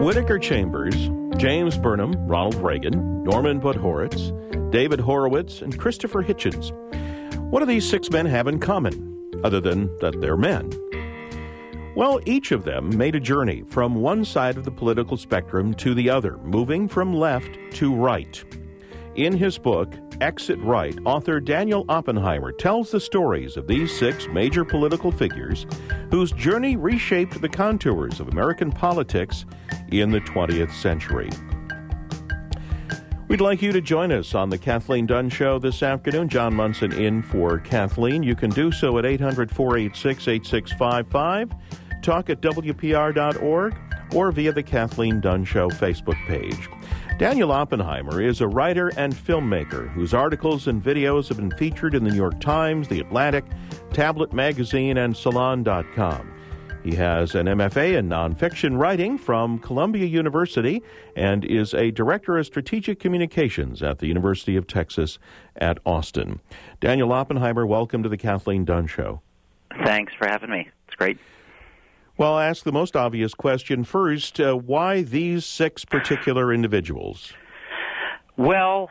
Whittaker Chambers, James Burnham, Ronald Reagan, Norman Podhoretz, David Horowitz, and Christopher Hitchens. What do these six men have in common, other than that they're men? Well, each of them made a journey from one side of the political spectrum to the other, moving from left to right. In his book, Exit Right, author Daniel Oppenheimer tells the stories of these six major political figures whose journey reshaped the contours of American politics in the 20th century. We'd like you to join us on the Kathleen Dunn Show this afternoon. John Munson in for Kathleen. You can do so at 800-486-8655, talk at WPR.org, or via the Kathleen Dunn Show Facebook page. Daniel Oppenheimer is a writer and filmmaker whose articles and videos have been featured in the New York Times, The Atlantic, Tablet Magazine, and Salon.com. He has an MFA in nonfiction writing from Columbia University and is a director of strategic communications at the University of Texas at Austin. Daniel Oppenheimer, welcome to the Kathleen Dunn Show. Thanks for having me. It's great. Well, I'll ask the most obvious question first. Why these six particular individuals? Well,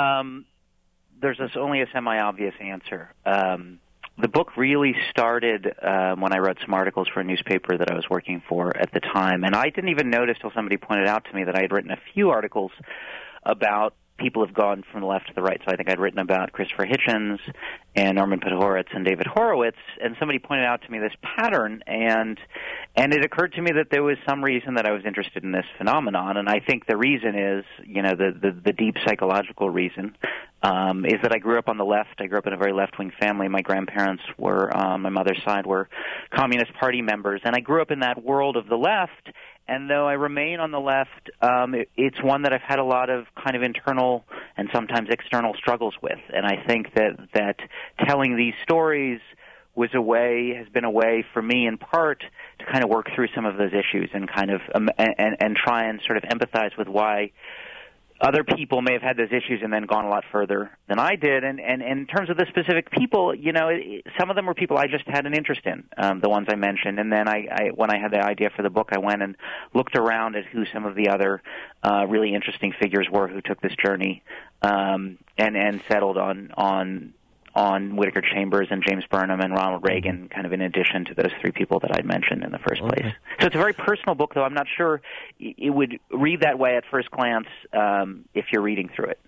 there's only a semi-obvious answer. The book really started when I wrote some articles for a newspaper that I was working for at the time, and I didn't even notice till somebody pointed out to me that I had written a few articles about people who've gone from the left to the right. So I think I'd written about Christopher Hitchens and Norman Podhoretz and David Horowitz, and somebody pointed out to me this pattern, and it occurred to me that there was some reason that I was interested in this phenomenon, and I think the reason is, the deep psychological reason is that I grew up on the left. I grew up in a very left-wing family. My grandparents were, my mother's side, were Communist Party members, and I grew up in that world of the left. And though I remain on the left, it's one that I've had a lot of kind of internal and sometimes external struggles with. And I think that telling these stories has been a way for me in part to kind of work through some of those issues and kind of and try and sort of empathize with why other people may have had those issues and then gone a lot further than I did. And in terms of the specific people, some of them were people I just had an interest in, the ones I mentioned. And then when I had the idea for the book, I went and looked around at who some of the other really interesting figures were who took this journey and settled on Whittaker Chambers and James Burnham and Ronald Reagan, kind of in addition to those three people that I'd mentioned in the first place. So it's a very personal book, though. I'm not sure it would read that way at first glance if you're reading through it.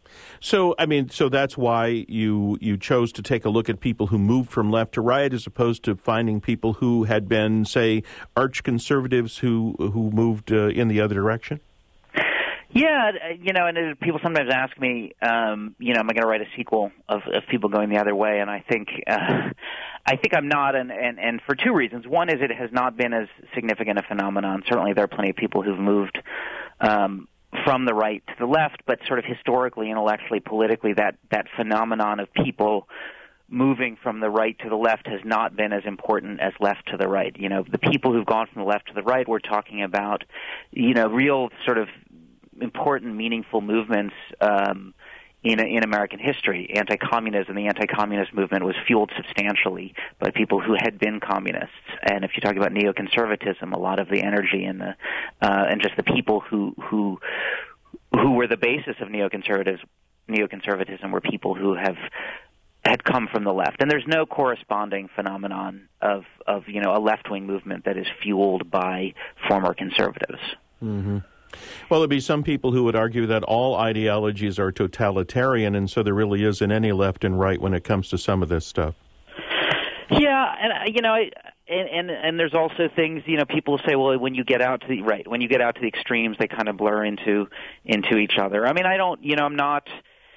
So that's why you chose to take a look at people who moved from left to right as opposed to finding people who had been, say, arch conservatives who moved in the other direction? Yeah, and people sometimes ask me, am I going to write a sequel of people going the other way? And I think I'm not, and for two reasons. One is it has not been as significant a phenomenon. Certainly there are plenty of people who've moved from the right to the left, but sort of historically, intellectually, politically, that phenomenon of people moving from the right to the left has not been as important as left to the right. The people who've gone from the left to the right, we're talking about, real sort of important, meaningful movements in American history. Anti-communism, the anti-communist movement was fueled substantially by people who had been communists. And if you talk about neoconservatism, a lot of the energy and just the people who were the basis of neoconservatism were people who had come from the left. And there's no corresponding phenomenon of a left-wing movement that is fueled by former conservatives. Mm-hmm. Well, there'd be some people who would argue that all ideologies are totalitarian, and so there really isn't any left and right when it comes to some of this stuff. Yeah, and there's also things, people say, well, when you get out to the extremes, they kind of blur into each other. I mean, I'm not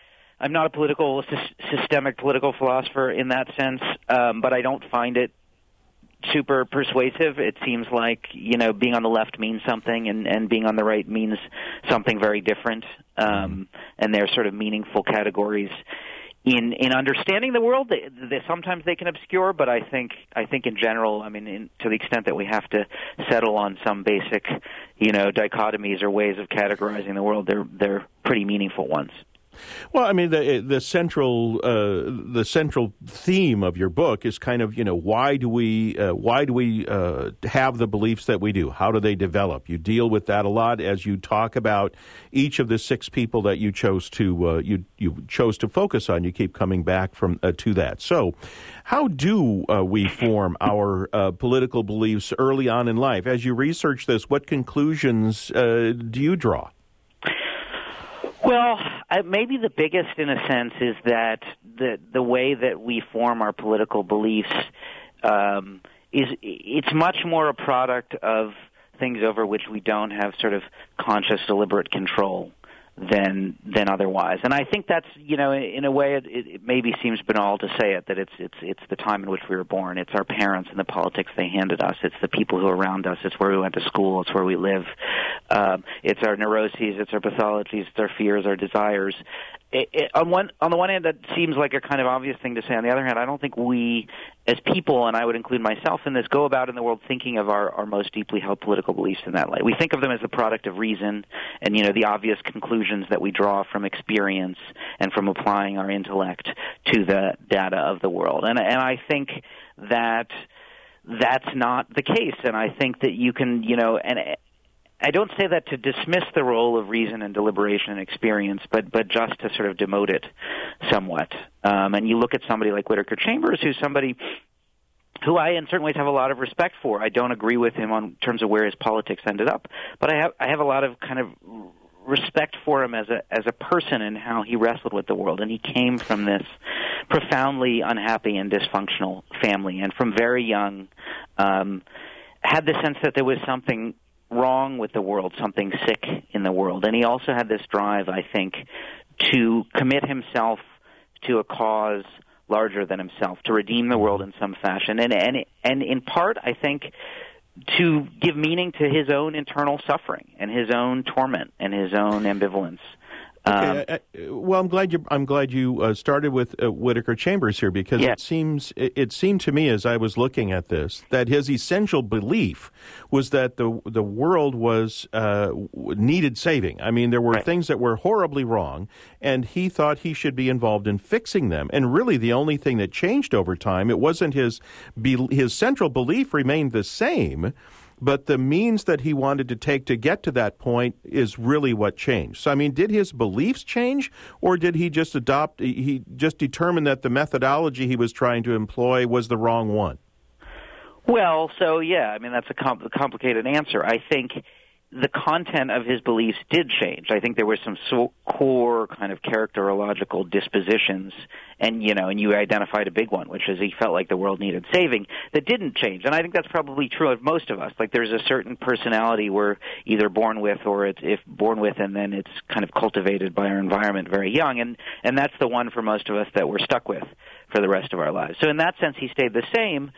a systemic political philosopher in that sense, but I don't find it super persuasive. It seems like, being on the left means something and being on the right means something very different. And they're sort of meaningful categories in understanding the world. Sometimes they can obscure, but I think in general, to the extent that we have to settle on some basic, dichotomies or ways of categorizing the world, they're pretty meaningful ones. Well, I mean, the central theme of your book is kind of, why do we have the beliefs that we do? How do they develop? You deal with that a lot as you talk about each of the six people that you chose to you chose to focus on. You keep coming back to that. So, how do we form our political beliefs early on in life? As you research this, what conclusions do you draw? Well, maybe the biggest, in a sense, is that the way that we form our political beliefs it's much more a product of things over which we don't have sort of conscious, deliberate control than otherwise. And I think that's, in a way, it maybe seems banal to say it, that it's the time in which we were born. It's our parents and the politics they handed us. It's the people who are around us. It's where we went to school. It's where we live. It's our neuroses. It's our pathologies. It's our fears, our desires. On the one hand, that seems like a kind of obvious thing to say. On the other hand, I don't think we, as people, and I would include myself in this, go about in the world thinking of our most deeply held political beliefs in that light. We think of them as the product of reason and, the obvious conclusions that we draw from experience and from applying our intellect to the data of the world. And I think that that's not the case. And I think that you can, and I don't say that to dismiss the role of reason and deliberation and experience, but just to sort of demote it somewhat. And you look at somebody like Whittaker Chambers, who's somebody who I, in certain ways, have a lot of respect for. I don't agree with him on terms of where his politics ended up, but I have a lot of kind of respect for him as a person and how he wrestled with the world. And he came from this profoundly unhappy and dysfunctional family, and from very young had the sense that there was something wrong with the world, something sick in the world. And he also had this drive, I think, to commit himself to a cause larger than himself, to redeem the world in some fashion. And in part, I think, to give meaning to his own internal suffering and his own torment and his own ambivalence. Okay, well, I'm glad you started with Whittaker Chambers here, because it seemed to me, as I was looking at this, that his essential belief was that the world was needed saving. I mean, there were things that were horribly wrong, and he thought he should be involved in fixing them. And really, the only thing that changed over time, it wasn't his central belief remained the same, but the means that he wanted to take to get to that point is really what changed. So, I mean, did his beliefs change, or did he just determine that the methodology he was trying to employ was the wrong one? Well, so, I mean, that's a complicated answer. I think the content of his beliefs did change. I think there were some core kind of characterological dispositions, and you identified a big one, which is he felt like the world needed saving, that didn't change. And I think that's probably true of most of us. Like, there's a certain personality we're either born with, or if born with and then it's kind of cultivated by our environment very young, and that's the one for most of us that we're stuck with for the rest of our lives. So in that sense, he stayed the same.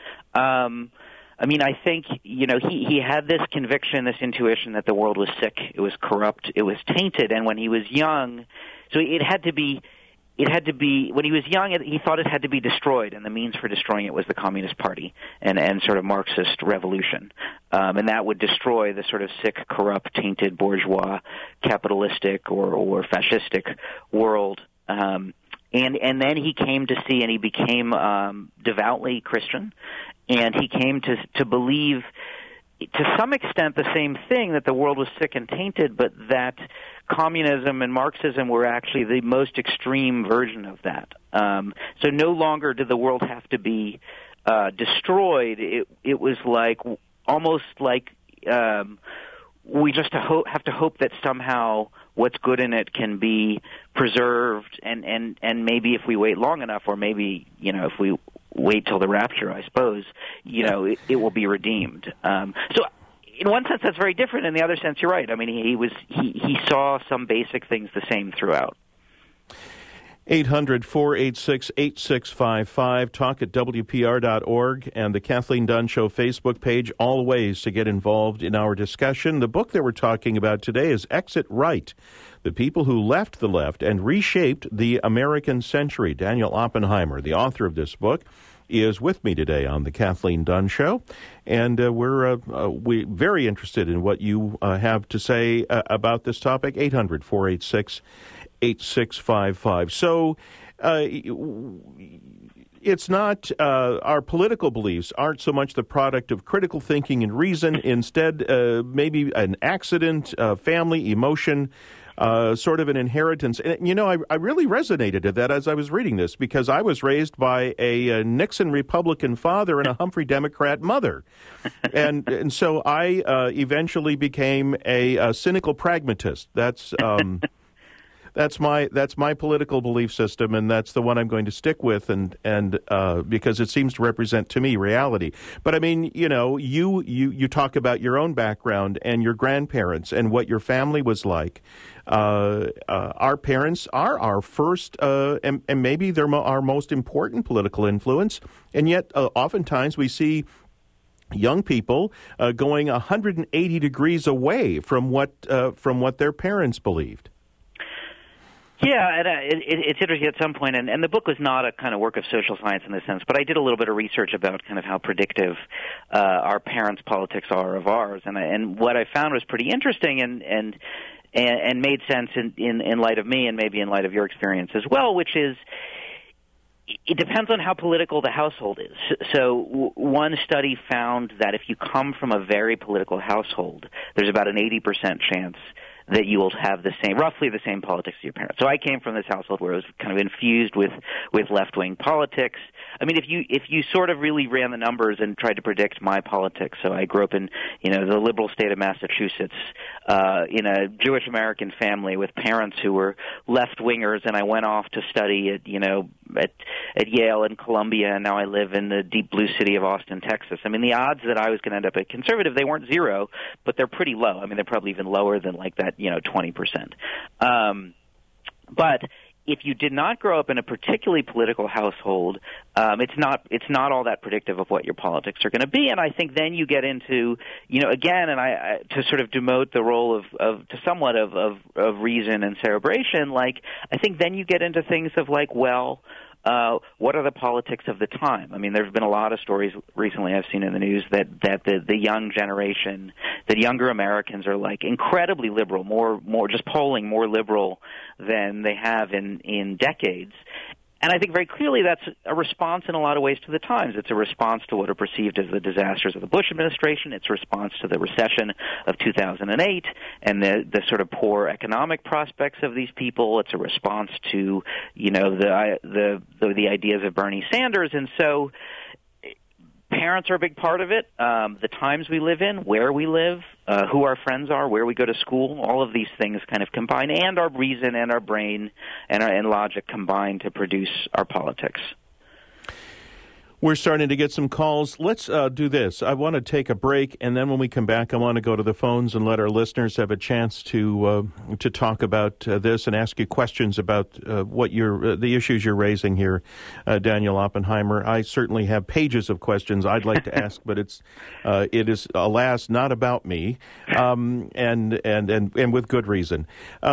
I mean, I think, he had this conviction, this intuition that the world was sick, it was corrupt, it was tainted, and when he was young, so it had to be, when he was young, he thought it had to be destroyed, and the means for destroying it was the Communist Party and sort of Marxist revolution. And that would destroy the sort of sick, corrupt, tainted, bourgeois, capitalistic or fascistic world. And then he came to see, and he became devoutly Christian, and he came to believe, to some extent, the same thing, that the world was sick and tainted, but that communism and Marxism were actually the most extreme version of that. So no longer did the world have to be destroyed. It was almost like we just have to hope that somehow what's good in it can be preserved, and maybe if we wait long enough, or maybe if we wait till the rapture, I suppose, it will be redeemed. So in one sense, that's very different. In the other sense, you're right. I mean, he saw some basic things the same throughout. 800-486-8655, talk at WPR.org, and the Kathleen Dunn Show Facebook page, all ways to get involved in our discussion. The book that we're talking about today is Exit Right, The People Who Left the Left and Reshaped the American Century. Daniel Oppenheimer, the author of this book, is with me today on the Kathleen Dunn Show, and we're very interested in what you have to say about this topic. 800-486-8655. 8655. So it's not, our political beliefs aren't so much the product of critical thinking and reason. Instead, maybe an accident, family, emotion, sort of an inheritance. And, you know, I really resonated to that as I was reading this, because I was raised by a Nixon Republican father and a Humphrey Democrat mother. And so I eventually became a cynical pragmatist. That's my political belief system, and that's the one I'm going to stick with, and because it seems to represent to me reality. But I mean, you know, you talk about your own background and your grandparents and what your family was like. Our parents are our first and maybe they're our most important political influence, and yet oftentimes we see young people going 180 degrees away from what their parents believed. Yeah, and it's interesting at some point, and the book was not a kind of work of social science in this sense, but I did a little bit of research about kind of how predictive our parents' politics are of ours, and what I found was pretty interesting and made sense in light of me and maybe in light of your experience as well, which is it depends on how political the household is. So one study found that if you come from a very political household, there's about an 80% chance that you will have roughly the same politics as your parents. So I came from this household where it was kind of infused with left-wing politics. I mean, if you sort of really ran the numbers and tried to predict my politics, so I grew up in, you know, the liberal state of Massachusetts, in a Jewish American family with parents who were left-wingers, and I went off to study at Yale and Columbia, and now I live in the deep blue city of Austin, Texas. I mean, the odds that I was going to end up a conservative, they weren't zero, but they're pretty low. I mean, they're probably even lower than like that, 20%. But if you did not grow up in a particularly political household, it's not all that predictive of what your politics are going to be. And I think then you get into, again, and I to sort of demote the role of to somewhat of reason and cerebration, like I think then you get into things of like, well, what are the politics of the time? I mean, there's been a lot of stories recently I've seen in the news that the young generation, that younger Americans are like incredibly liberal, more just polling more liberal than they have in decades. And I think very clearly that's a response in a lot of ways to the times. It's a response to what are perceived as the disasters of the Bush administration. It's a response to the recession of 2008 and the sort of poor economic prospects of these people. It's a response to, the ideas of Bernie Sanders. And so parents are a big part of it. The times we live in, where we live, who our friends are, where we go to school, all of these things kind of combine, and our reason and our brain and logic combine to produce our politics. We're starting to get some calls. Let's do this. I want to take a break, and then when we come back, I want to go to the phones and let our listeners have a chance to talk about this and ask you questions about what the issues you're raising here, Daniel Oppenheimer. I certainly have pages of questions I'd like to ask, but it is alas not about me, and with good reason.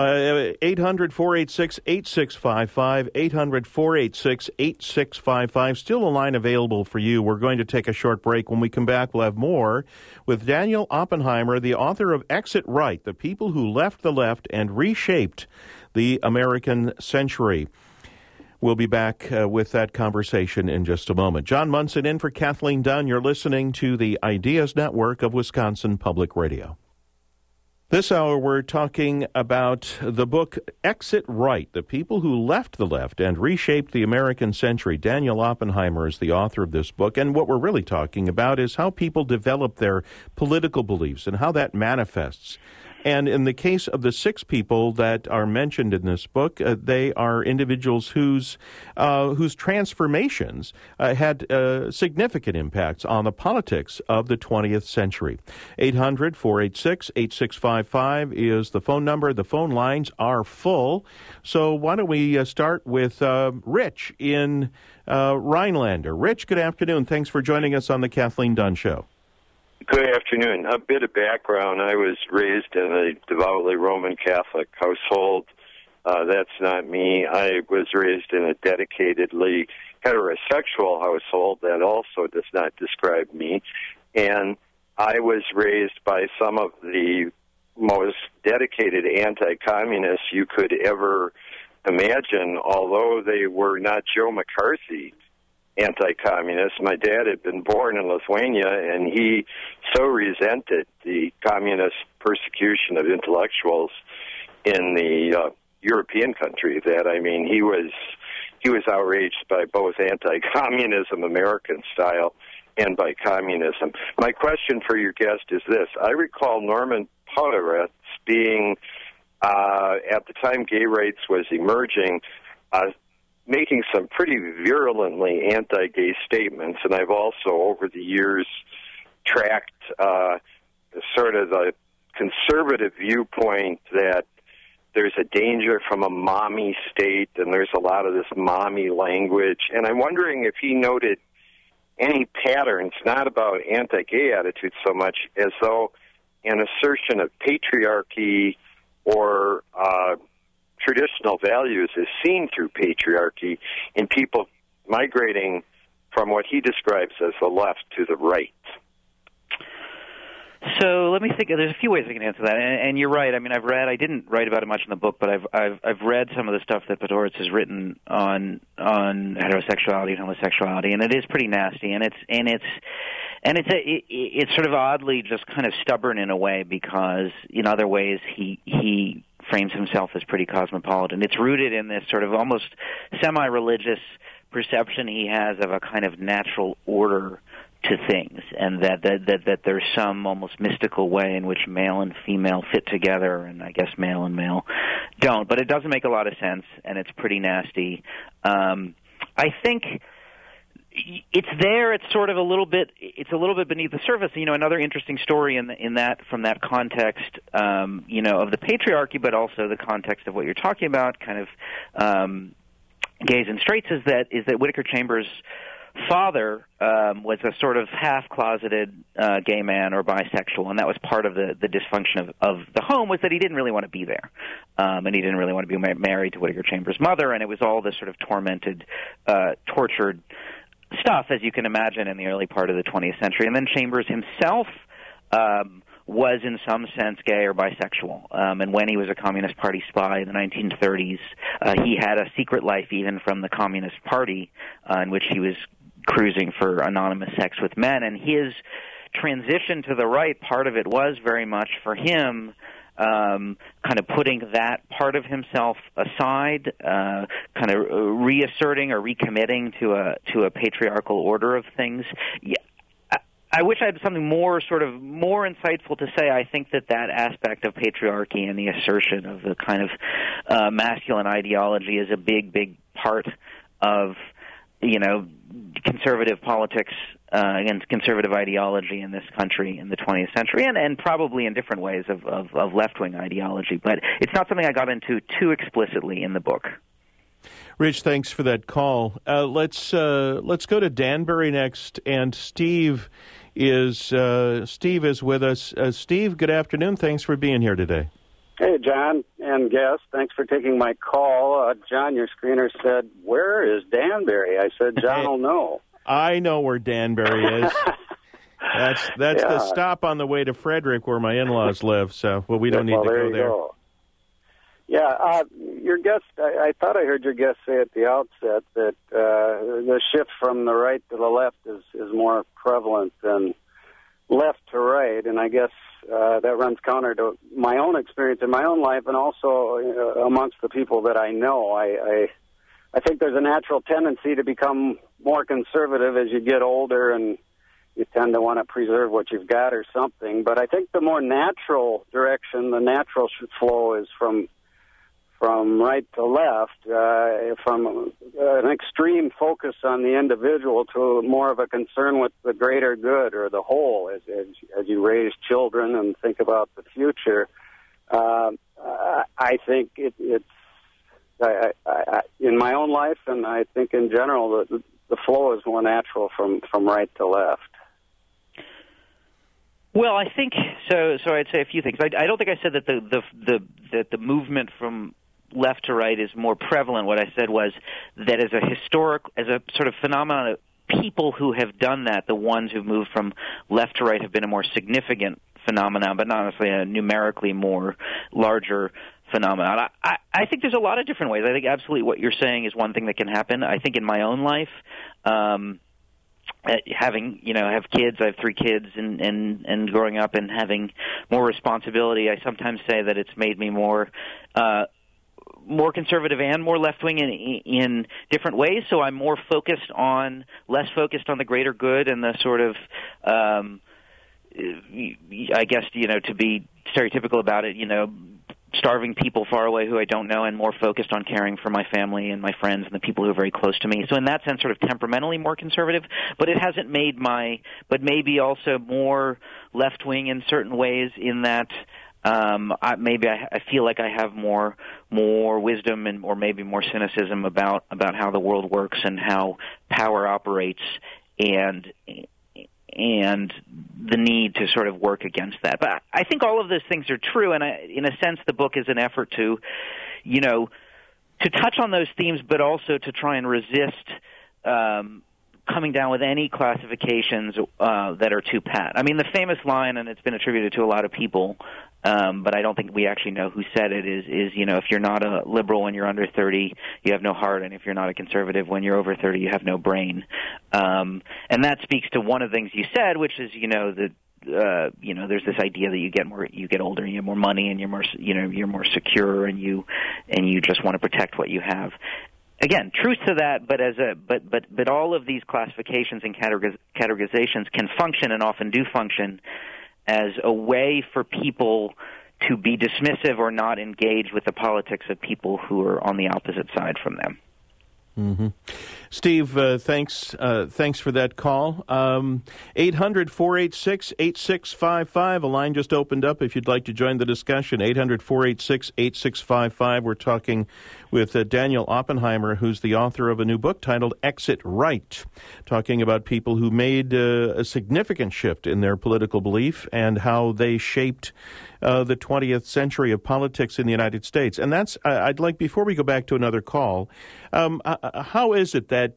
800-486-8655, 800-486-8655. Still a line available for you. We're going to take a short break. When we come back, we'll have more with Daniel Oppenheimer, the author of Exit Right, The People Who Left the Left and Reshaped the American Century. We'll be back with that conversation in just a moment. John Munson in for Kathleen Dunn. You're listening to the Ideas Network of Wisconsin Public Radio. This hour, we're talking about the book Exit Right, The People Who Left the Left and Reshaped the American Century. Daniel Oppenheimer is the author of this book, and what we're really talking about is how people develop their political beliefs and how that manifests. And in the case of the 6 people that are mentioned in this book, they are individuals whose transformations had significant impacts on the politics of the 20th century. 800-486-8655 is the phone number. The phone lines are full. So why don't we start with Rich in Rhinelander. Rich, good afternoon. Thanks for joining us on the Kathleen Dunn Show. Good afternoon. A bit of background. I was raised in a devoutly Roman Catholic household. That's not me. I was raised in a dedicatedly heterosexual household. That also does not describe me. And I was raised by some of the most dedicated anti-communists you could ever imagine, although they were not Joe McCarthy anti-communists, my dad had been born in Lithuania, and he so resented the communist persecution of intellectuals in the European country that, I mean, he was outraged by both anti-communism, American style, and by communism. My question for your guest is this. I recall Norman Podhoretz being, at the time gay rights was emerging, making some pretty virulently anti-gay statements, and I've also, over the years, tracked sort of the conservative viewpoint that there's a danger from a mommy state, and there's a lot of this mommy language, and I'm wondering if he noted any patterns, not about anti-gay attitudes so much, as though an assertion of patriarchy or traditional values is seen through patriarchy in people migrating from what he describes as the left to the right. So let me think. There's a few ways I can answer that, and you're right. I mean, I didn't write about it much in the book, but I've read some of the stuff that Podhoretz has written on heterosexuality and homosexuality, and it is pretty nasty, and it's sort of oddly just kind of stubborn in a way, because in other ways he frames himself as pretty cosmopolitan. It's rooted in this sort of almost semi-religious perception he has of a kind of natural order to things, and that there's some almost mystical way in which male and female fit together, and I guess male and male don't. But it doesn't make a lot of sense, and it's pretty nasty. I think it's there. It's sort of a little bit beneath the surface. You know, another interesting story in that from that context, you know, of the patriarchy, but also the context of what you're talking about, kind of gays and straights, is that Whittaker Chambers' father was a sort of half-closeted gay man or bisexual, and that was part of the dysfunction of the home, was that he didn't really want to be there, and he didn't really want to be married to Whittaker Chambers' mother, and it was all this sort of tormented, tortured stuff, as you can imagine, in the early part of the 20th century. And then Chambers himself was in some sense gay or bisexual, and when he was a Communist Party spy in the 1930s, he had a secret life even from the Communist Party, in which he was cruising for anonymous sex with men, and his transition to the right, part of it was very much for him kind of putting that part of himself aside, kind of reasserting or recommitting to a patriarchal order of things. Yeah, I wish I had something more insightful to say. I think that aspect of patriarchy and the assertion of the kind of masculine ideology is a big part of, you know, conservative politics and conservative ideology in this country in the 20th century, and probably in different ways of left-wing ideology. But it's not something I got into too explicitly in the book. Rich, thanks for that call. Let's go to Danbury next, and Steve is with us. Steve, good afternoon. Thanks for being here today. Hey, John and guest. Thanks for taking my call. John, your screener said, "Where is Danbury?" I said, "John will know." I know where Danbury is. That's the stop on the way to Frederick, where my in-laws live. So, we don't need to go there. Go. Yeah, your guest. I thought I heard your guest say at the outset that the shift from the right to the left is more prevalent than left to right, and I guess that runs counter to my own experience in my own life, and also amongst the people that I know. I think there's a natural tendency to become more conservative as you get older, and you tend to want to preserve what you've got or something. But I think the more natural direction, the natural flow is from right to left, from an extreme focus on the individual to more of a concern with the greater good or the whole as you raise children and think about the future. I think it's in my own life, and I think in general, the flow is more natural from right to left. Well, I think so. So I'd say a few things. I don't think I said that the movement from left to right is more prevalent. What I said was that as a sort of phenomenon, people who have done that, the ones who've moved from left to right, have been a more significant phenomenon, but not necessarily a numerically more larger phenomenon. I think there's a lot of different ways. I think absolutely what you're saying is one thing that can happen. I think in my own life, have kids. I have 3 kids, and growing up and having more responsibility, I sometimes say that it's made me more conservative and more left-wing in different ways. So I'm less focused on the greater good and the sort of, I guess, to be stereotypical about it, starving people far away who I don't know, and more focused on caring for my family and my friends and the people who are very close to me. So in that sense, sort of temperamentally more conservative, but it hasn't made but maybe also more left-wing in certain ways in that I feel like I have more wisdom or maybe more cynicism about how the world works and how power operates, and the need to sort of work against that. But I think all of those things are true, and in a sense the book is an effort to touch on those themes, but also to try and resist coming down with any classifications that are too pat. I mean, the famous line, and it's been attributed to a lot of people, but I don't think we actually know who said it, is if you're not a liberal when you're under 30, you have no heart, and if you're not a conservative when you're over 30, you have no brain. And that speaks to one of the things you said, which is, there's this idea that you get older, and you have more money, and you're more secure, and you just want to protect what you have. Again, truth to that, but all of these classifications and categorizations can function, and often do function, as a way for people to be dismissive or not engage with the politics of people who are on the opposite side from them. Mm-hmm. Steve, thanks for that call. 800-486-8655. A line just opened up if you'd like to join the discussion. 800-486-8655. We're talking with Daniel Oppenheimer, who's the author of a new book titled Exit Right, talking about people who made a significant shift in their political belief and how they shaped the 20th century of politics in the United States. And that's, I'd like, before we go back to another call, how is it that,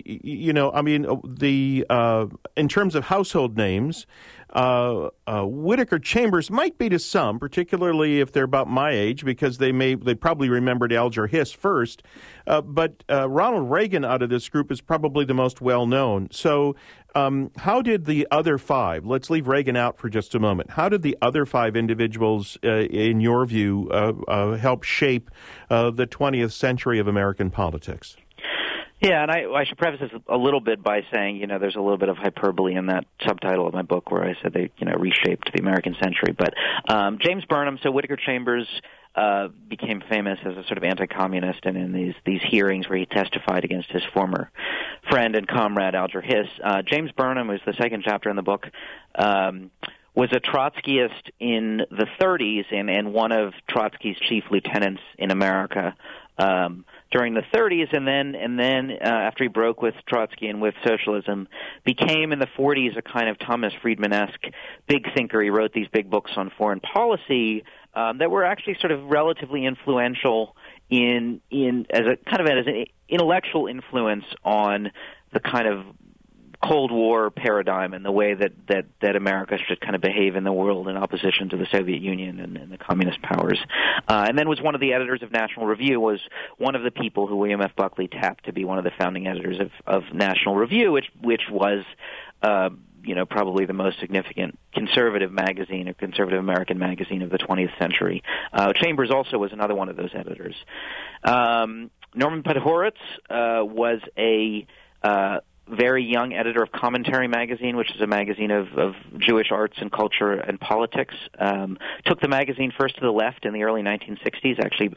in terms of household names, Whittaker Chambers might be to some, particularly if they're about my age, because they probably remembered Alger Hiss first. But Ronald Reagan out of this group is probably the most well-known. So how did the other 5, let's leave Reagan out for just a moment, how did the other 5 individuals, in your view, help shape the 20th century of American politics? Yeah, and I should preface this a little bit by saying, there's a little bit of hyperbole in that subtitle of my book where I said they, reshaped the American century. But James Burnham, so Whittaker Chambers, became famous as a sort of anti-communist, and in these hearings where he testified against his former friend and comrade Alger Hiss. James Burnham, who's the second chapter in the book, was a Trotskyist in the 30s and one of Trotsky's chief lieutenants in America during the 30s, and then after he broke with Trotsky and with socialism, became in the 40s a kind of Thomas Friedman-esque big thinker. He wrote these big books on foreign policy that were actually sort of relatively influential as an intellectual influence on the kind of Cold War paradigm and the way that America should kind of behave in the world in opposition to the Soviet Union and the communist powers. And then was one of the editors of National Review, was one of the people who William F. Buckley tapped to be one of the founding editors of National Review, which was probably the most significant conservative magazine or conservative American magazine of the 20th century. Chambers also was another one of those editors. Norman Podhoretz was a very young editor of Commentary magazine, which is a magazine of Jewish arts and culture and politics. Took the magazine first to the left in the early 1960s, actually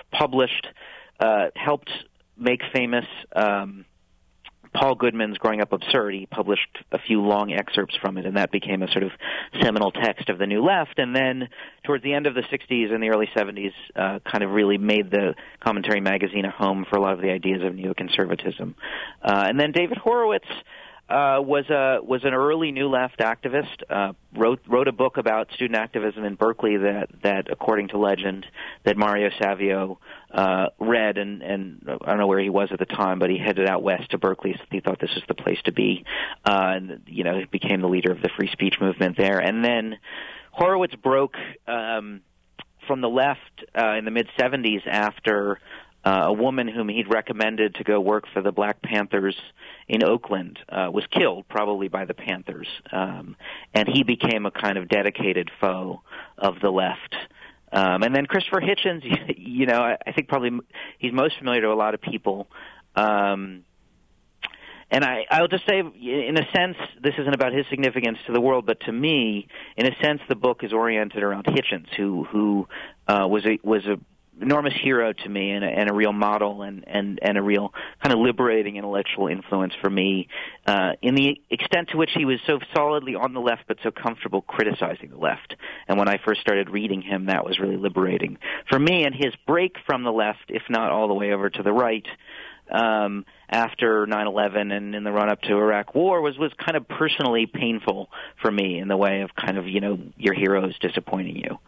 helped make famous Paul Goodman's Growing Up Absurd. He published a few long excerpts from it, and that became a sort of seminal text of the New Left. And then towards the end of the 60s and the early 70s, kind of really made the Commentary magazine a home for a lot of the ideas of neoconservatism. And then David Horowitz was an early New Left activist, wrote a book about student activism in Berkeley that according to legend, that Mario Savio read, and I don't know where he was at the time, but he headed out west to Berkeley, so he thought this was the place to be, and he became the leader of the free speech movement there. And then Horowitz broke from the left in the mid-'70s after a woman whom he'd recommended to go work for the Black Panthers in Oakland was killed, probably by the Panthers. And he became a kind of dedicated foe of the left. And then Christopher Hitchens, you know, I think probably he's most familiar to a lot of people. And I'll just say, in a sense, this isn't about his significance to the world, but to me, in a sense, the book is oriented around Hitchens, who was a enormous hero to me and a real model and a real kind of liberating intellectual influence for me in the extent to which he was so solidly on the left but so comfortable criticizing the left. And when I first started reading him, that was really liberating for me. And his break from the left, if not all the way over to the right, after 9/11 and in the run-up to Iraq War was kind of personally painful for me in the way of kind of, you know, your heroes disappointing you.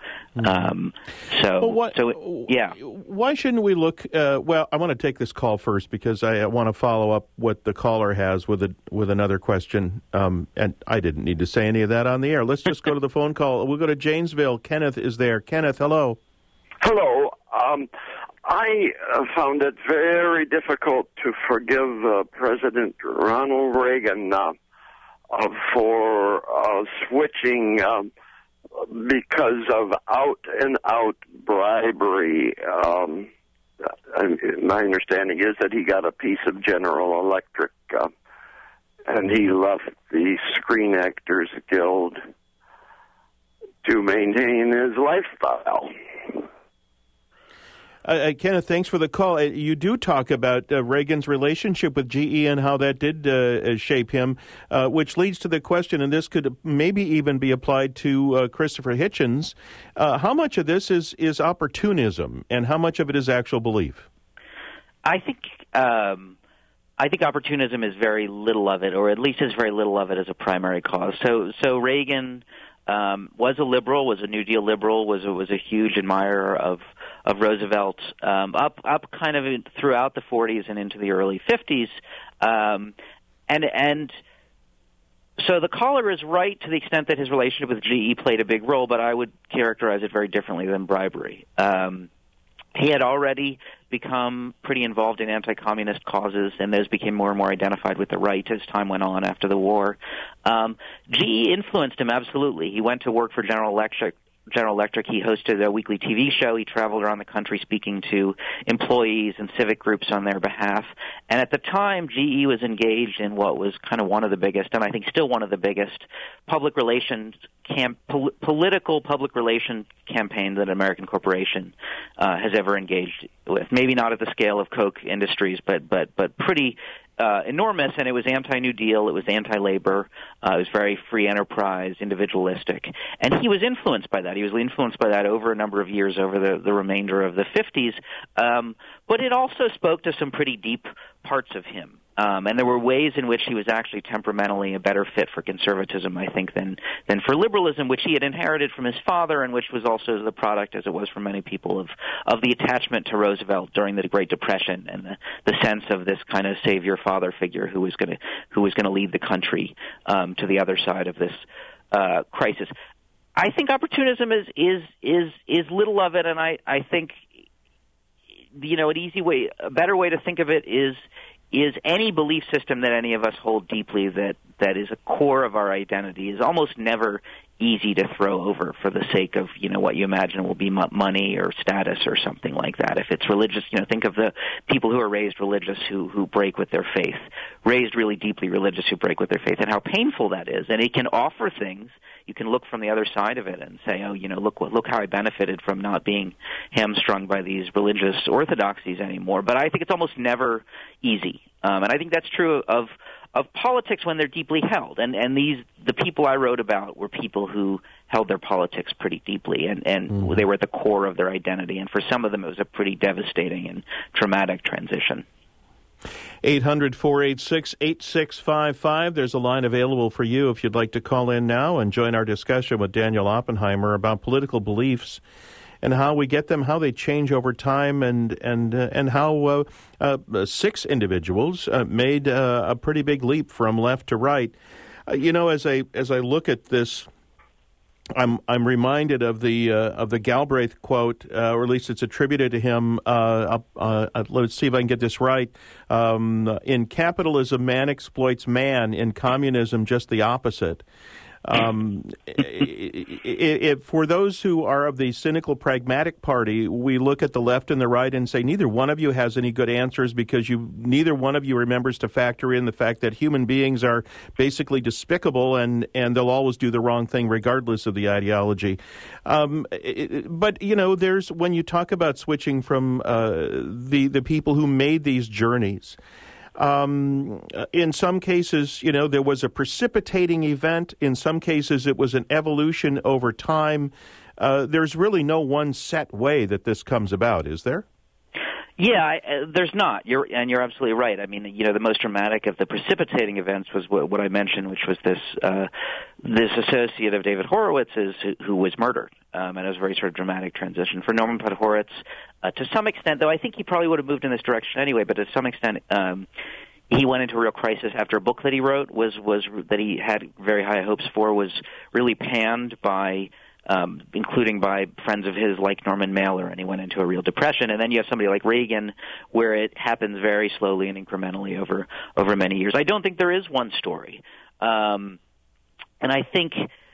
Yeah. Why shouldn't we look, well, I want to take this call first because I want to follow up what the caller has with another question, and I didn't need to say any of that on the air. Let's just go to the phone call. We'll go to Janesville. Kenneth is there. Kenneth, hello. Hello. I found it very difficult to forgive President Ronald Reagan for switching because of out-and-out bribery. My understanding is that he got a piece of General Electric, and he left the Screen Actors Guild to maintain his lifestyle. Kenneth, thanks for the call. You do talk about Reagan's relationship with GE and how that did shape him, which leads to the question, and this could maybe even be applied to Christopher Hitchens. How much of this is opportunism, and how much of it is actual belief? I think opportunism is very little of it, or at least is very little of it as a primary cause. So Reagan was a liberal, was a New Deal liberal, was a huge admirer of Roosevelt, up kind of throughout the 40s and into the early 50s, and so the caller is right to the extent that his relationship with GE played a big role, but I would characterize it very differently than bribery. He had already become pretty involved in anti-communist causes, and those became more and more identified with the right as time went on after the war. GE influenced him, absolutely. He went to work for General Electric. He hosted a weekly TV show. He traveled around the country speaking to employees and civic groups on their behalf. And at the time, GE was engaged in what was kind of one of the biggest, and I think still one of the biggest, political public relations campaign that an American corporation has ever engaged with. Maybe not at the scale of Koch Industries, but pretty enormous, and it was anti-New Deal, it was anti-labor, it was very free enterprise, individualistic. And he was influenced by that. He was influenced by that over a number of years, over the remainder of the 50s. But it also spoke to some pretty deep parts of him. And there were ways in which he was actually temperamentally a better fit for conservatism, I think, than for liberalism, which he had inherited from his father, and which was also the product, as it was for many people, of the attachment to Roosevelt during the Great Depression, and the sense of this kind of savior father figure who was going to lead the country to the other side of this crisis. I think opportunism is little of it, and I think, you know, a better way to think of it is any belief system that any of us hold deeply that is a core of our identity is almost never easy to throw over for the sake of, you know, what you imagine will be money or status or something like that. If it's religious, you know, think of the people who are raised religious who break with their faith, raised really deeply religious who break with their faith, and how painful that is. And it can offer things. You can look from the other side of it and say, oh, you know, look how I benefited from not being hamstrung by these religious orthodoxies anymore. But I think it's almost never easy. And I think that's true of politics when they're deeply held. And the people I wrote about were people who held their politics pretty deeply, and they were at the core of their identity. And for some of them, it was a pretty devastating and traumatic transition. 800-486-8655. There's a line available for you if you'd like to call in now and join our discussion with Daniel Oppenheimer about political beliefs and how we get them, how they change over time, and how 6 individuals made a pretty big leap from left to right. You know, as I look at this I'm reminded of the Galbraith quote, or at least it's attributed to him. Let's see if I can get this right. In capitalism, man exploits man. In communism, just the opposite. For those who are of the cynical, pragmatic party, we look at the left and the right and say neither one of you has any good answers because neither one of you remembers to factor in the fact that human beings are basically despicable and they'll always do the wrong thing regardless of the ideology. But there's when you talk about switching from the people who made these journeys. In some cases, there was a precipitating event. In some cases, it was an evolution over time. There's really no one set way that this comes about, is there? Yeah, there's not. You're absolutely right. I mean, the most dramatic of the precipitating events was what I mentioned, which was this associate of David Horowitz's who was murdered, and it was a very sort of dramatic transition for Norman Podhoretz. To some extent, though, I think he probably would have moved in this direction anyway. But to some extent, he went into a real crisis after a book that he wrote was that he had very high hopes for was really panned by. Including by friends of his like Norman Mailer, and he went into a real depression. And then you have somebody like Reagan, where it happens very slowly and incrementally over many years. I don't think there is one story. And I think,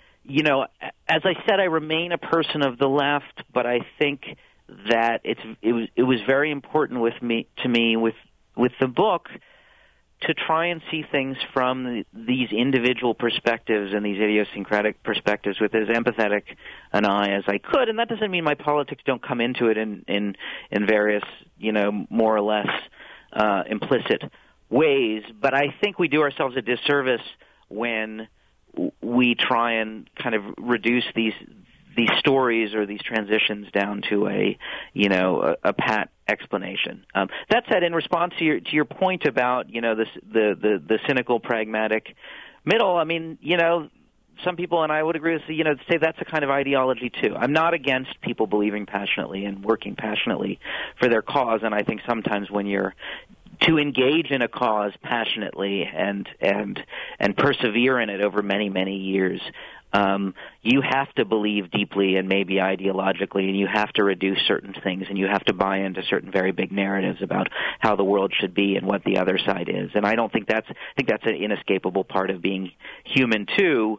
as I said, I remain a person of the left, but I think that it was very important to me with the book to try and see things from these individual perspectives and these idiosyncratic perspectives with as empathetic an eye as I could. And that doesn't mean my politics don't come into it in various, more or less implicit ways. But I think we do ourselves a disservice when we try and kind of reduce these stories or these transitions down to a pat explanation. That said, in response to your point about the cynical, pragmatic middle, I mean, some people, and I would agree with say that's a kind of ideology too. I'm not against people believing passionately and working passionately for their cause, and I think sometimes when you're to engage in a cause passionately and persevere in it over many, many years, you have to believe deeply and maybe ideologically, and you have to reduce certain things, and you have to buy into certain very big narratives about how the world should be and what the other side is. And I think that's an inescapable part of being human too.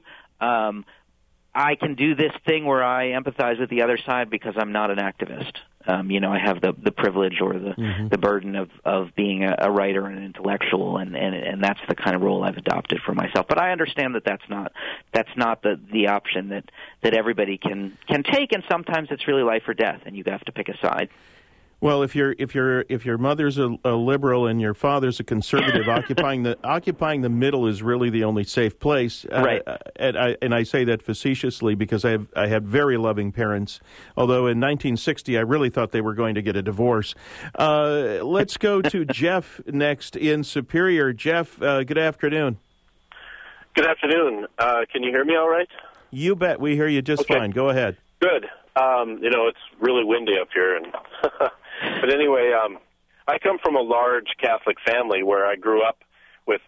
I can do this thing where I empathize with the other side because I'm not an activist. I have the privilege or the burden of being a writer and an intellectual, and that's the kind of role I've adopted for myself. But I understand that that's not the option that everybody can take, and sometimes it's really life or death, and you have to pick a side. Well, if your mother's a liberal and your father's a conservative, occupying the middle is really the only safe place. Right. And I say that facetiously because I had very loving parents. Although in 1960 I really thought they were going to get a divorce. Let's go to Jeff next in Superior. Jeff, good afternoon. Good afternoon. Can you hear me all right? You bet. We hear you just fine. Go ahead. Good. It's really windy up here, and but anyway, I come from a large Catholic family where I grew up with,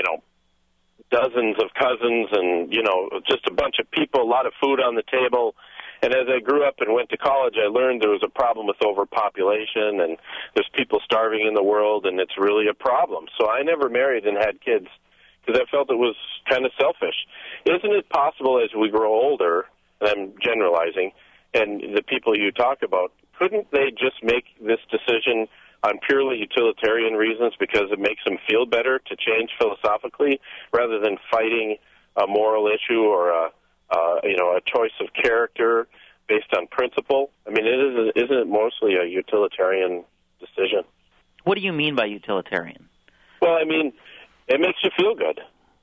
dozens of cousins and, just a bunch of people, a lot of food on the table. And as I grew up and went to college, I learned there was a problem with overpopulation, and there's people starving in the world, and it's really a problem. So I never married and had kids because I felt it was kind of selfish. Isn't it possible as we grow older, and I'm generalizing, and the people you talk about, couldn't they just make this decision on purely utilitarian reasons because it makes them feel better to change philosophically rather than fighting a moral issue or a choice of character based on principle? I mean, isn't it mostly a utilitarian decision? What do you mean by utilitarian? Well, I mean, it makes you feel good.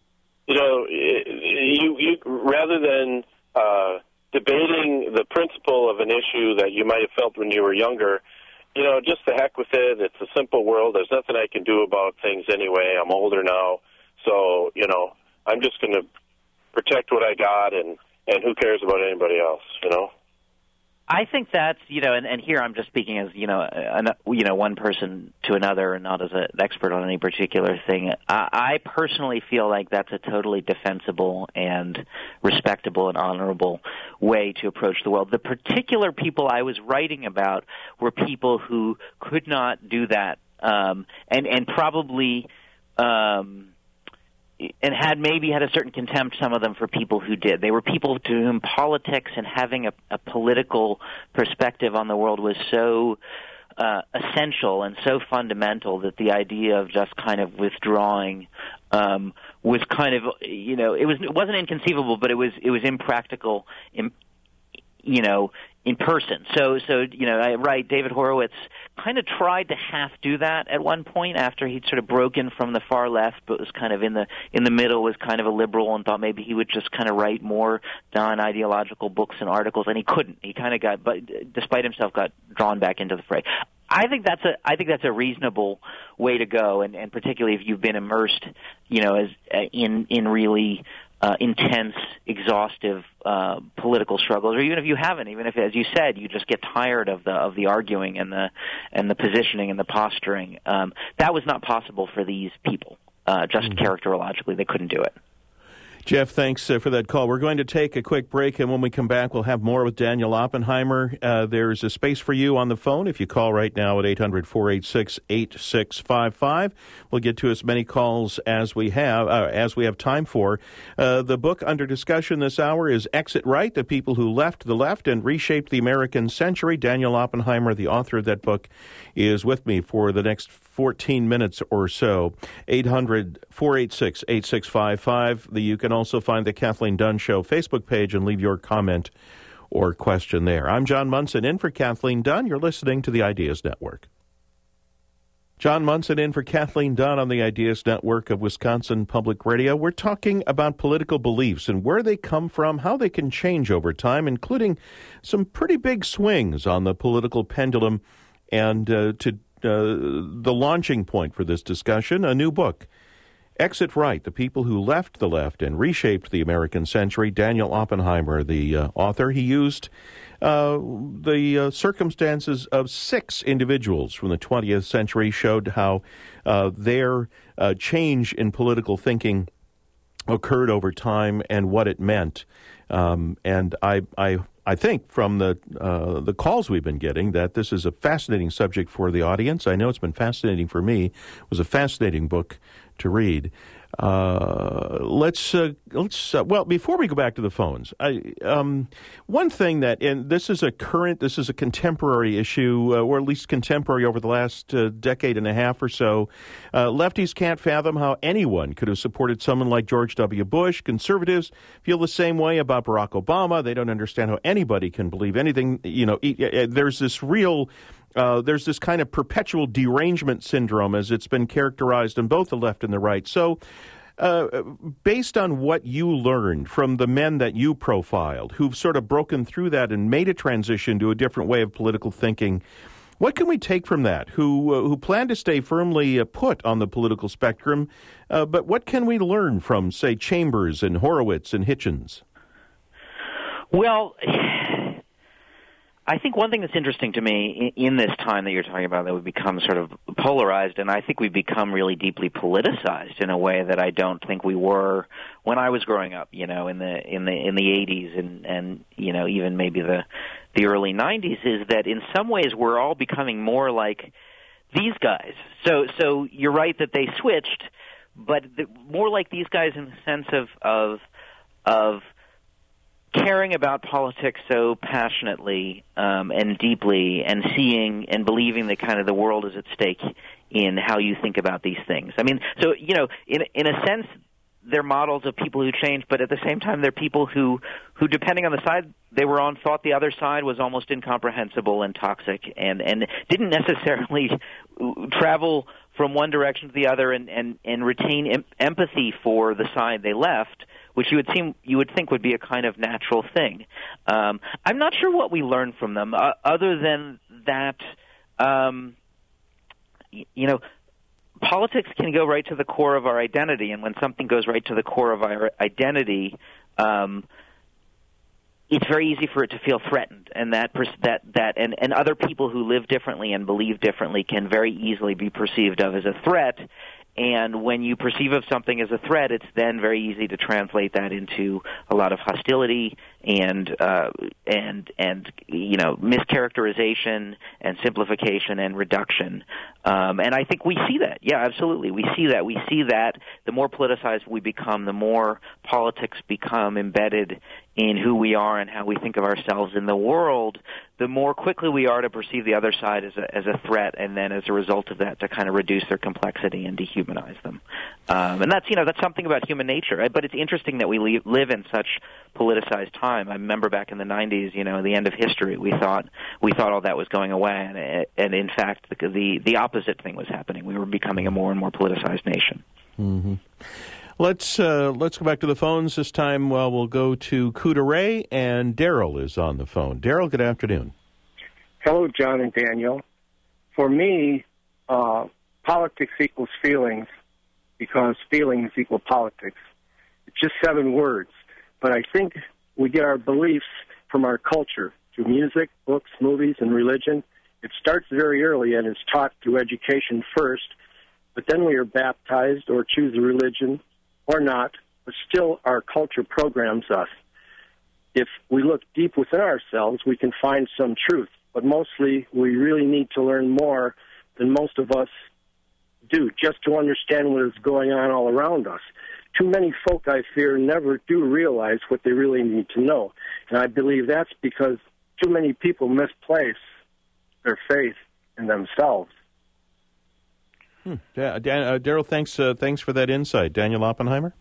You rather than debating the principle of an issue that you might have felt when you were younger, just the heck with it. It's a simple world. There's nothing I can do about things anyway. I'm older now. So, I'm just going to protect what I got, and who cares about anybody else, I think that's, and here I'm just speaking as, one person to another and not as an expert on any particular thing. I personally feel like that's a totally defensible and respectable and honorable way to approach the world. The particular people I was writing about were people who could not do that, and probably and had a certain contempt, some of them, for people who did. They were people to whom politics and having a political perspective on the world was so essential and so fundamental that the idea of just kind of withdrawing was kind of, it wasn't inconceivable, but it was impractical in person. So I write, David Horowitz kind of tried to half do that at one point after he'd sort of broken from the far left, but was kind of in the middle, was kind of a liberal, and thought maybe he would just kind of write more non-ideological books and articles, and he couldn't. He kind of but despite himself, got drawn back into the fray. I think that's a reasonable way to go, and particularly if you've been immersed, in really intense, exhaustive political struggles, or even if you haven't, even if, as you said, you just get tired of the arguing and the positioning and the posturing. That was not possible for these people. Just characterologically, they couldn't do it. Jeff, thanks for that call. We're going to take a quick break, and when we come back, we'll have more with Daniel Oppenheimer. There's a space for you on the phone if you call right now at 800-486-8655. We'll get to as many calls as we have time for. The book under discussion this hour is Exit Right, The People Who Left the Left and Reshaped the American Century. Daniel Oppenheimer, the author of that book, is with me for the next 14 minutes or so. 800-486-8655. You can also find the Kathleen Dunn Show Facebook page and leave your comment or question there. I'm John Munson, in for Kathleen Dunn. You're listening to the Ideas Network. John Munson in for Kathleen Dunn on the Ideas Network of Wisconsin Public Radio. We're talking about political beliefs and where they come from, how they can change over time, including some pretty big swings on the political pendulum. And the launching point for this discussion, a new book, Exit Right, The People Who Left the Left and Reshaped the American Century. Daniel Oppenheimer, the author. He used the circumstances of 6 individuals from the 20th century, showed how their change in political thinking occurred over time and what it meant. And I think from the calls we've been getting that this is a fascinating subject for the audience. I know it's been fascinating for me. It was a fascinating book to read. Well, before we go back to the phones, one thing and this is a contemporary issue, or at least contemporary over the last decade and a half or so. Lefties can't fathom how anyone could have supported someone like George W. Bush. Conservatives feel the same way about Barack Obama. They don't understand how anybody can believe anything. There's this kind of perpetual derangement syndrome, as it's been characterized on both the left and the right. So, based on what you learned from the men that you profiled, who've sort of broken through that and made a transition to a different way of political thinking, what can we take from that? Who plan to stay firmly put on the political spectrum, but what can we learn from, say, Chambers and Horowitz and Hitchens? Well, I think one thing that's interesting to me in this time that you're talking about, that we've become sort of polarized, and I think we've become really deeply politicized in a way that I don't think we were when I was growing up, in the 80s and even maybe the early 90s, is that in some ways we're all becoming more like these guys. So you're right that they switched, but more like these guys in the sense of caring about politics so passionately and deeply, and seeing and believing that kind of the world is at stake in how you think about these things. I mean, so, in a sense, they're models of people who change, but at the same time, they're people who depending on the side they were on, thought the other side was almost incomprehensible and toxic, and didn't necessarily travel from one direction to the other and retain empathy for the side they left, which you would think would be a kind of natural thing. I'm not sure what we learned from them, other than that, politics can go right to the core of our identity, and when something goes right to the core of our identity, it's very easy for it to feel threatened, and and other people who live differently and believe differently can very easily be perceived of as a threat. And when you perceive of something as a threat, it's then very easy to translate that into a lot of hostility mischaracterization and simplification and reduction. And I think we see that. Yeah, absolutely. We see that. We see that the more politicized we become, the more politics become embedded in who we are and how we think of ourselves in the world, the more quickly we are to perceive the other side as a threat, and then as a result of that to kind of reduce their complexity and dehumanize them. And that's something about human nature. But it's interesting that we live in such politicized time. I remember back in the 90s, the end of history, we thought all that was going away, and in fact the opposite thing was happening. We were becoming a more and more politicized nation. Mm-hmm. Let's go back to the phones this time. Well, we'll go to Coudray, and Daryl is on the phone. Daryl, good afternoon. Hello, John and Daniel. For me, politics equals feelings because feelings equal politics. It's just 7 words, but I think we get our beliefs from our culture, through music, books, movies, and religion. It starts very early and is taught through education first, but then we are baptized or choose a religion or not, but still our culture programs us. If we look deep within ourselves, we can find some truth, but mostly we really need to learn more than most of us do just to understand what is going on all around us. Too many folk, I fear, never do realize what they really need to know, and I believe that's because too many people misplace their faith in themselves. Daryl, thanks for that insight. Daniel Oppenheimer?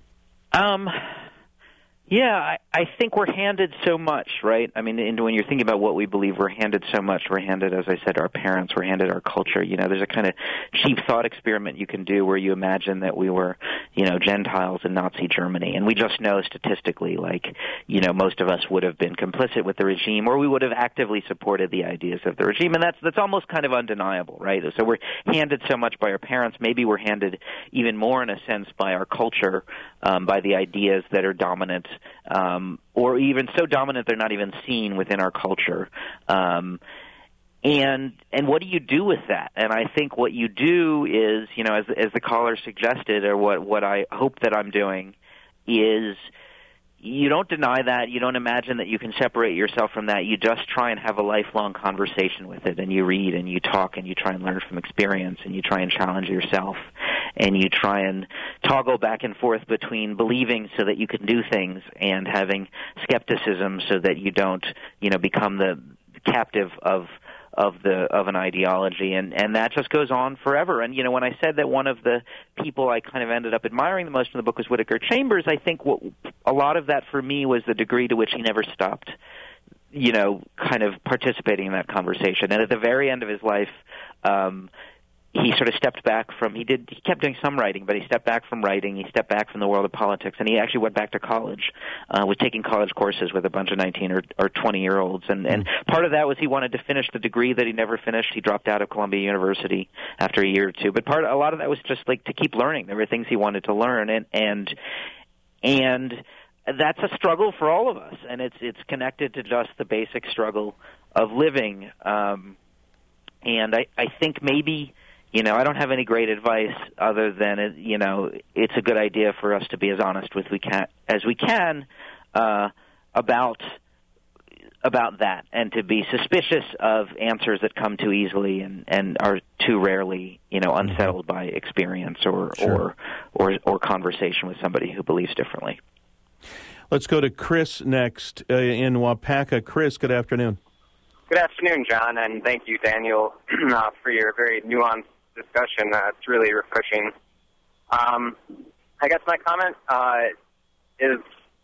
Yeah, I think we're handed so much, right? I mean, when you're thinking about what we believe, we're handed so much. We're handed, as I said, our parents. We're handed our culture. There's a kind of cheap thought experiment you can do where you imagine that we were, Gentiles in Nazi Germany, and we just know statistically, most of us would have been complicit with the regime, or we would have actively supported the ideas of the regime, and that's almost kind of undeniable, right? So we're handed so much by our parents. Maybe we're handed even more, in a sense, by our culture, by the ideas that are dominant. Or even so dominant they're not even seen within our culture. And what do you do with that? And I think what you do is, as the caller suggested, or what I hope that I'm doing, is you don't deny that. You don't imagine that you can separate yourself from that. You just try and have a lifelong conversation with it, and you read and you talk and you try and learn from experience, and you try and challenge yourself, and you try and toggle back and forth between believing so that you can do things and having skepticism so that you don't, become the captive of an ideology, and that just goes on forever. And when I said that one of the people I kind of ended up admiring the most in the book was Whittaker Chambers, I think a lot of that for me was the degree to which he never stopped, kind of participating in that conversation. And at the very end of his life, he sort of stepped back from, he kept doing some writing, but he stepped back from writing, he stepped back from the world of politics, and he actually went back to college, was taking college courses with a bunch of 19 or 20-year-olds, and part of that was he wanted to finish the degree that he never finished. He dropped out of Columbia University after a year or two, but a lot of that was just to keep learning. There were things he wanted to learn, and that's a struggle for all of us, and it's connected to just the basic struggle of living, and I think maybe, I don't have any great advice other than, it's a good idea for us to be as honest as we can about that, and to be suspicious of answers that come too easily and are too rarely, unsettled by experience or conversation with somebody who believes differently. Let's go to Chris next in Wapaka. Chris, good afternoon. Good afternoon, John, and thank you, Daniel, for your very nuanced discussion. It's really refreshing. I guess my comment is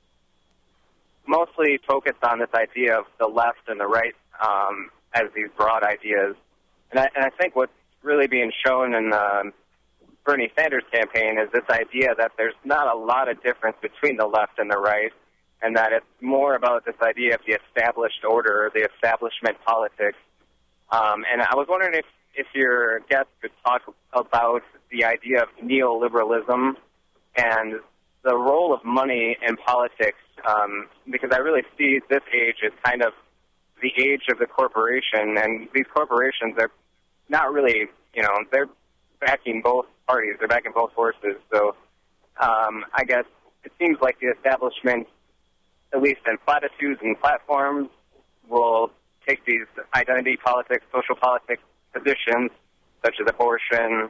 mostly focused on this idea of the left and the right as these broad ideas. And I think what's really being shown in the Bernie Sanders campaign is this idea that there's not a lot of difference between the left and the right, and that it's more about this idea of the established order, the establishment politics. And I was wondering if your guest could talk about the idea of neoliberalism and the role of money in politics, because I really see this age as kind of the age of the corporation, and these corporations are not really, they're backing both parties, they're backing both forces. So I guess it seems like the establishment at least in platitudes and platforms, will take these identity politics, social politics positions, such as abortion,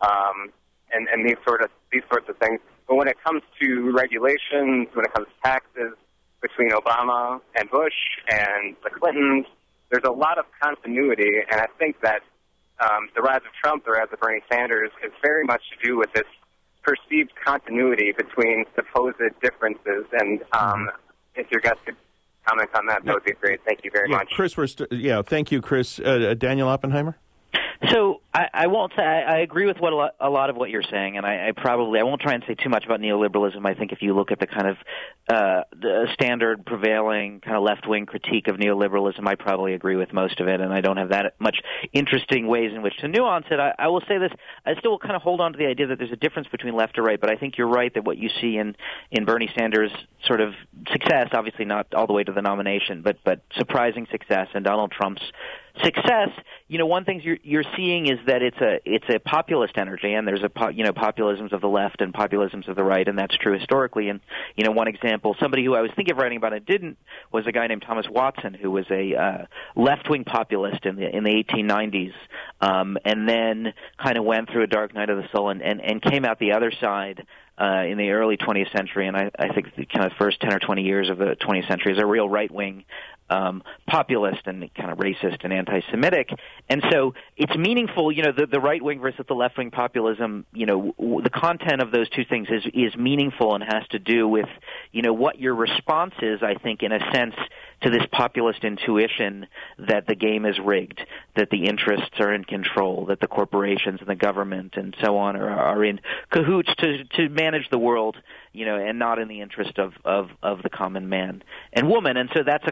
and these sorts of things. But when it comes to regulations, when it comes to taxes, between Obama and Bush and the Clintons, there's a lot of continuity, and I think that the rise of Trump, the rise of Bernie Sanders, is very much to do with this perceived continuity between supposed differences. And if your guest could comment on that, that would be great. Thank you very much. Chris, thank you, Chris. Daniel Oppenheimer? So I won't say I agree with a lot of what you're saying, and I won't try and say too much about neoliberalism. I think if you look at the kind of the standard prevailing kind of left-wing critique of neoliberalism, I probably agree with most of it, and I don't have that much interesting ways in which to nuance it. I will say this: I still kind of hold on to the idea that there's a difference between left or right, but I think you're right that what you see in Bernie Sanders' sort of success, obviously not all the way to the nomination, but surprising success, and Donald Trump's success, one thing you're seeing is that it's a populist energy, and there's populisms of the left and populisms of the right, and that's true historically. And one example, somebody who I was thinking of writing about and didn't, was a guy named Thomas Watson, who was a left-wing populist in the 1890s, and then kind of went through a dark night of the soul and came out the other side in the early 20th century, and I think the kind of first 10 or 20 years of the 20th century is a real right-wing populist and kind of racist and anti-Semitic. And so it's meaningful, the right-wing versus the left-wing populism, the content of those two things is meaningful and has to do with, what your response is, I think, in a sense, to this populist intuition that the game is rigged, that the interests are in control, that the corporations and the government and so on are in cahoots to manage the world, and not in the interest of the common man and woman. And so that's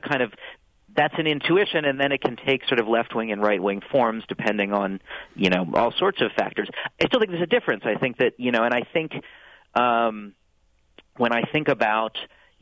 an intuition, and then it can take sort of left-wing and right-wing forms depending on, all sorts of factors. I still think there's a difference. I think that, and I think when I think about,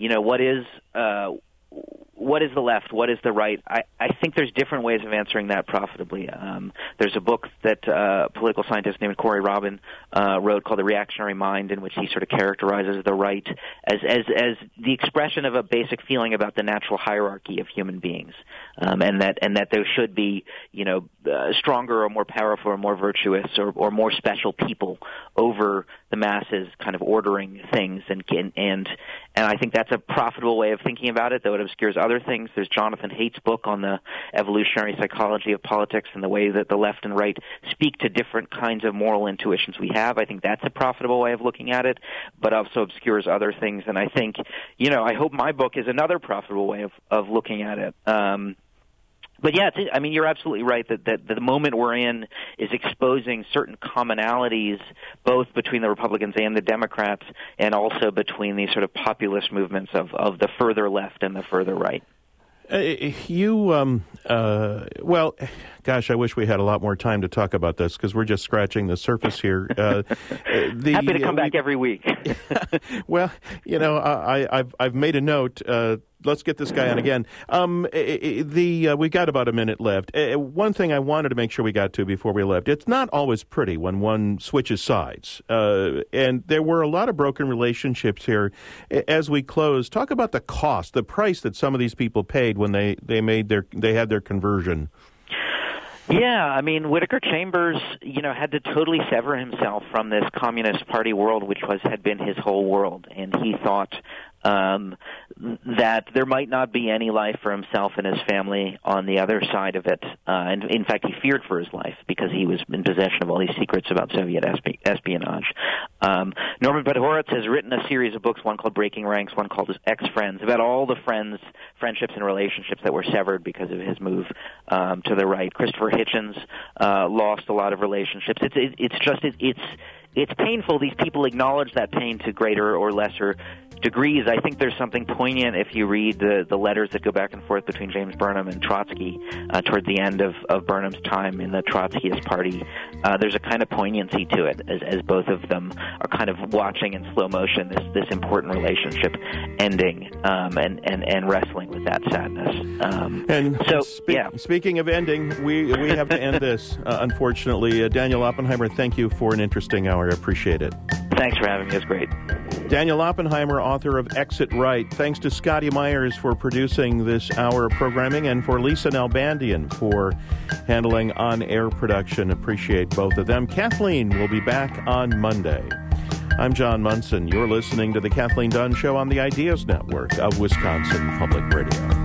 what is the left? What is the right? I think there's different ways of answering that profitably. There's a book that a political scientist named Corey Robin wrote called The Reactionary Mind, in which he sort of characterizes the right as the expression of a basic feeling about the natural hierarchy of human beings, and that there should be, stronger or more powerful or more virtuous or more special people over the masses, kind of ordering things, and I think that's a profitable way of thinking about it, though it obscures other things. There's Jonathan Haidt's book on the evolutionary psychology of politics and the way that the left and right speak to different kinds of moral intuitions we have. I think that's a profitable way of looking at it, but also obscures other things. And I think, I hope my book is another profitable way of looking at it. But yeah, you're absolutely right that the moment we're in is exposing certain commonalities, both between the Republicans and the Democrats, and also between these sort of populist movements of the further left and the further right. Well, gosh, I wish we had a lot more time to talk about this because we're just scratching the surface here. Happy to come back every week. Well, I've made a note. Let's get this guy on again. We got about a minute left. One thing I wanted to make sure we got to before we left, it's not always pretty when one switches sides. And there were a lot of broken relationships here. As we close, talk about the cost, the price that some of these people paid when they had their conversion. Yeah, Whittaker Chambers, had to totally sever himself from this Communist Party world, which had been his whole world, and he thought that there might not be any life for himself and his family on the other side of it. And in fact, he feared for his life because he was in possession of all these secrets about Soviet espionage. Norman Podhoretz has written a series of books, one called Breaking Ranks, one called Ex-Friends, about all the friendships and relationships that were severed because of his move to the right. Christopher Hitchens lost a lot of relationships. It's painful. These people acknowledge that pain to greater or lesser degrees. I think there's something poignant if you read the letters that go back and forth between James Burnham and Trotsky toward the end of Burnham's time in the Trotskyist Party. There's a kind of poignancy to it as both of them are kind of watching in slow motion this important relationship ending and wrestling with that sadness. Speaking of ending, we have to end this, unfortunately. Daniel Oppenheimer, thank you for an interesting hour. I appreciate it. Thanks for having me. It was great. Daniel Oppenheimer, author of Exit Right. Thanks to Scotty Myers for producing this hour of programming and for Lisa Nalbandian for handling on-air production. Appreciate both of them. Kathleen will be back on Monday. I'm John Munson. You're listening to The Kathleen Dunn Show on the Ideas Network of Wisconsin Public Radio.